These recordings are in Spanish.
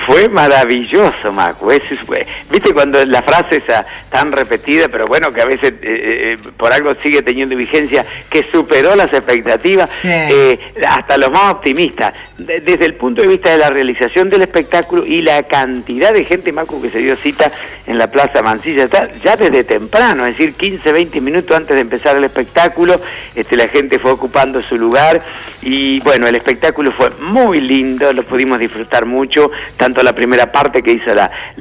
Fue maravilloso, Macu. Viste cuando la frase esa tan repetida, pero bueno, que a veces por algo sigue teniendo vigencia, que superó las expectativas, sí. Hasta los más optimistas. Desde el punto de vista de la realización del espectáculo y la cantidad de gente, Macu, que se dio cita en la Plaza Mansilla, ya desde temprano, es decir, 15, 20 minutos antes de empezar el espectáculo, la gente fue ocupando su lugar y bueno, el espectáculo fue muy lindo, lo pudimos disfrutar mucho, tanto la primera parte que hizo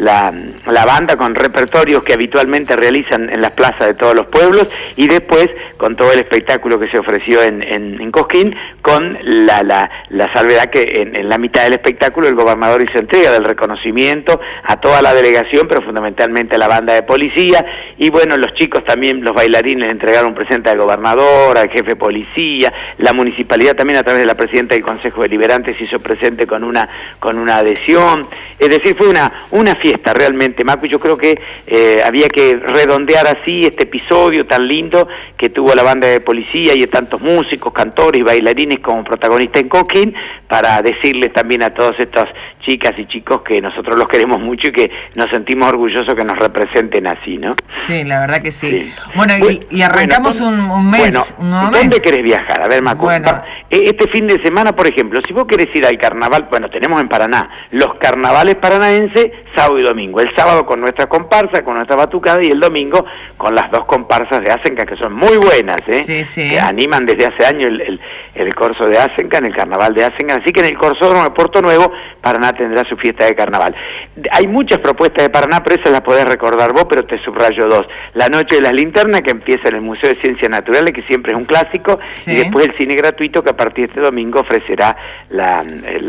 la banda con repertorios que habitualmente realizan en las plazas de todos los pueblos y después con todo el espectáculo que se ofreció en Cosquín, con la salvedad que en la mitad del espectáculo el gobernador hizo entrega del reconocimiento a toda la delegación, pero fundamentalmente a la banda de policía, y bueno, los chicos también, los bailarines, entregaron un presente al gobernador, al jefe de policía, la municipalidad también a través de la presidenta del Consejo Deliberante se hizo presente con una adhesión, es decir, fue una fiesta realmente, Macu. Yo creo que había que redondear así este episodio tan lindo que tuvo la banda de policía y de tantos músicos, cantores y bailarines como protagonistas en Cosquín, para decirles también a todas estas chicas y chicos que nosotros los queremos mucho y que nos sentimos orgullosos que nos representen así, ¿no? Sí, la verdad que sí. Bueno, y arrancamos un mes, un nuevo mes. ¿Dónde querés viajar? A ver, Macu, este fin de semana, por ejemplo, si vos querés ir al carnaval, bueno, tenemos en Paraná los carnavales paranaenses, sábado y domingo. El sábado con nuestra comparsa, con nuestra batucada, y el domingo con las dos comparsas de Asenca, que son muy buenas, Sí, sí. Que animan desde hace años el corso de Asenca, el carnaval de Asenca. Así que en el Corsódromo de Puerto Nuevo, Paraná tendrá su fiesta de carnaval. Hay muchas propuestas de Paraná, pero esas las podés recordar vos, pero te subrayo dos. La Noche de las Linternas, que empieza en el Museo de Ciencias Naturales, que siempre es un clásico, y después el cine gratuito, que a partir de este domingo ofrecerá la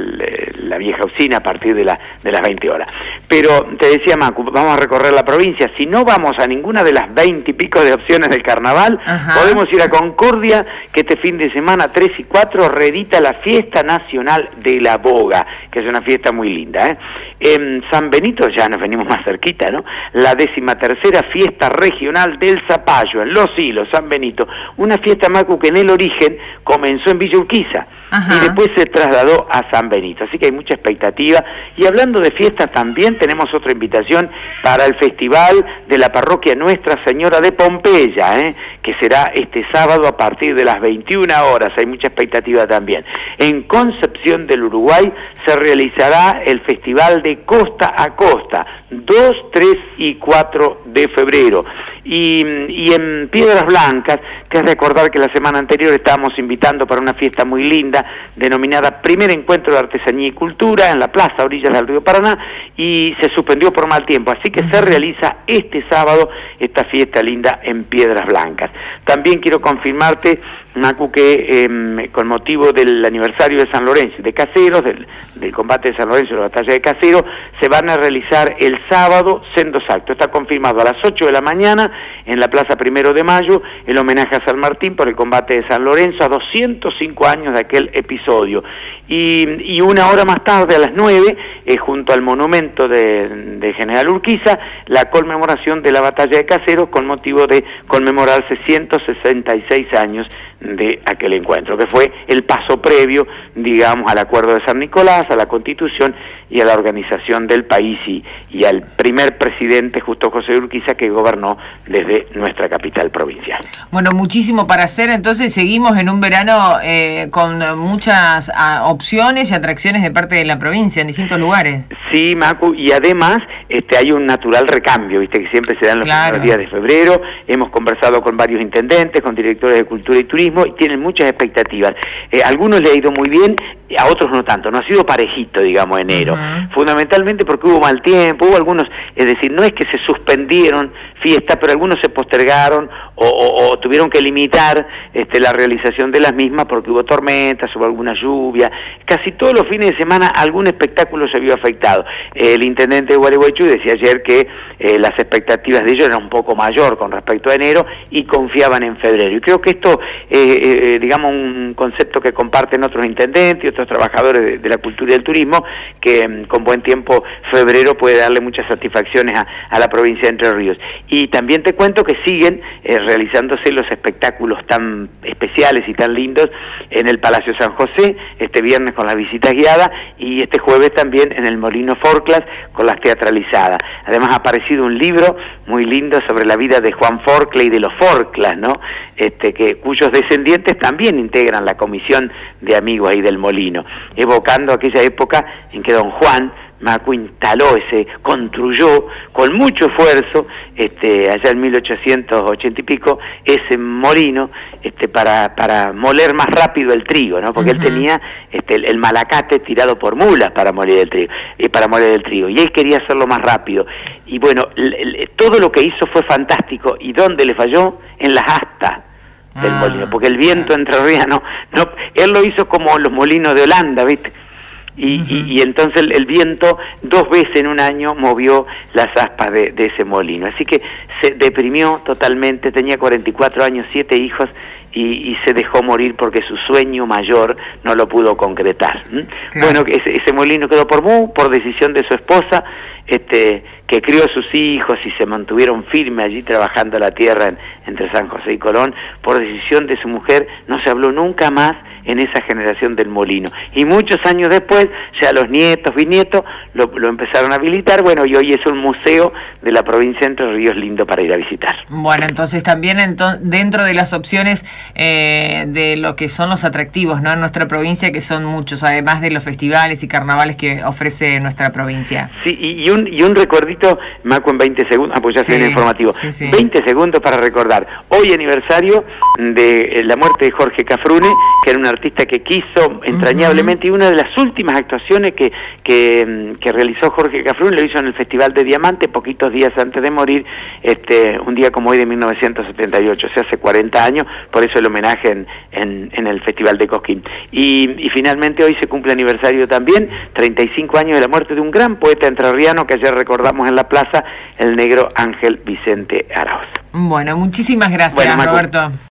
vieja usina a partir de las 20 horas. Pero te decía, Macu, vamos a recorrer la provincia. Si no vamos a ninguna de las 20 y pico de opciones del carnaval, podemos ir a Concordia, que este fin de semana 3 y 4 reedita la Fiesta Nacional de la Boga, que es una fiesta muy linda, En San Benito, ya nos venimos más cerquita, ¿no? La 13ª Fiesta Regional del Zapallo, en Los Hilos, San Benito. Una fiesta, Macu, que en el origen comenzó en Villa Urquiza y después se trasladó a San Benito, así que hay mucha expectativa. Y hablando de fiestas, también tenemos otra invitación para el Festival de la Parroquia Nuestra Señora de Pompeya, que será este sábado a partir de las 21 horas, hay mucha expectativa también. En Concepción del Uruguay se realizará el Festival de Costa a Costa, 2, 3 y 4 de febrero. Y en Piedras Blancas, que es recordar que la semana anterior estábamos invitando para una fiesta muy linda, denominada Primer Encuentro de Artesanía y Cultura, en la plaza a orillas del río Paraná, y se suspendió por mal tiempo, así que se realiza este sábado esta fiesta linda en Piedras Blancas. También quiero confirmarte, Macu, que con motivo del aniversario de San Lorenzo, de Caseros, del combate de San Lorenzo, de la batalla de Caseros, se van a realizar el sábado sendos actos. Está confirmado a las 8 de la mañana en la Plaza 1 de Mayo, el homenaje a San Martín por el combate de San Lorenzo, a 205 años de aquel episodio. Y una hora más tarde, a las 9, junto al monumento de General Urquiza, la conmemoración de la batalla de Caseros, con motivo de conmemorarse 166 años de aquel encuentro, que fue el paso previo, digamos, al Acuerdo de San Nicolás, a la Constitución y a la organización del país y al primer presidente, Justo José Urquiza, que gobernó desde nuestra capital provincial. Bueno, muchísimo para hacer, entonces seguimos en un verano con muchas opciones y atracciones de parte de la provincia en distintos lugares. Sí, Macu, y además hay un natural recambio, viste que siempre se dan los primeros días de febrero. Hemos conversado con varios intendentes, con directores de cultura y turismo, y tienen muchas expectativas. A algunos le ha ido muy bien, a otros no tanto. No ha sido parejito, digamos, enero. Fundamentalmente porque hubo mal tiempo, hubo algunos, es decir, no es que se suspendieron fiestas, pero algunos se postergaron o tuvieron que limitar la realización de las mismas porque hubo tormentas, hubo alguna lluvia. Casi todos los fines de semana algún espectáculo se vio afectado. El intendente de Gualeguaychú decía ayer que las expectativas de ellos eran un poco mayor con respecto a enero y confiaban en febrero. Y creo que esto digamos, un concepto que comparten otros intendentes y otros trabajadores de la cultura y del turismo, que con buen tiempo febrero puede darle muchas satisfacciones a la provincia de Entre Ríos. Y también te cuento que siguen realizándose los espectáculos tan especiales y tan lindos en el Palacio San José, este viernes con las visitas guiadas y este jueves también en el Molino Forclas con las teatralizadas. Además ha aparecido un libro muy lindo sobre la vida de Juan Forclas y de los Forclas, ¿no? Cuyos descendientes también integran la comisión de amigos ahí del Molino, evocando aquella época en que don Juan Macu construyó con mucho esfuerzo, allá en 1880 y pico, ese molino, para moler más rápido el trigo, ¿no? Porque él tenía el malacate tirado por mulas para moler el trigo, y él quería hacerlo más rápido. Y bueno, todo lo que hizo fue fantástico. ¿Y dónde le falló? En las astas del molino, porque el viento entrerriano, él lo hizo como los molinos de Holanda, ¿viste? Y entonces el viento 2 veces en un año movió las aspas de ese molino. Así que se deprimió totalmente, tenía 44 años, 7 hijos, y se dejó morir porque su sueño mayor no lo pudo concretar. Claro. Bueno, ese molino quedó por decisión de su esposa, que crió a sus hijos y se mantuvieron firmes allí trabajando la tierra entre San José y Colón. Por decisión de su mujer no se habló nunca más en esa generación del molino. Y muchos años después, ya los nietos, bisnietos, lo empezaron a habilitar, bueno, y hoy es un museo de la provincia de Entre Ríos lindo para ir a visitar. Bueno, entonces también dentro de las opciones de lo que son los atractivos, ¿no?, en nuestra provincia, que son muchos, además de los festivales y carnavales que ofrece nuestra provincia. Sí, y un recuerdito, Macu, en 20 segundos, pues ya estoy en el informativo. Sí. 20 segundos para recordar. Hoy aniversario de la muerte de Jorge Cafrune, que era un artista que quiso entrañablemente, y una de las últimas actuaciones que realizó Jorge Cafrune lo hizo en el Festival de Diamante, poquitos días antes de morir, un día como hoy de 1978, o sea, hace 40 años, por eso el homenaje en el Festival de Cosquín. Y finalmente hoy se cumple aniversario también, 35 años de la muerte de un gran poeta entrerriano que ayer recordamos en la plaza, el negro Ángel Vicente Arauz. Bueno, muchísimas gracias, Roberto.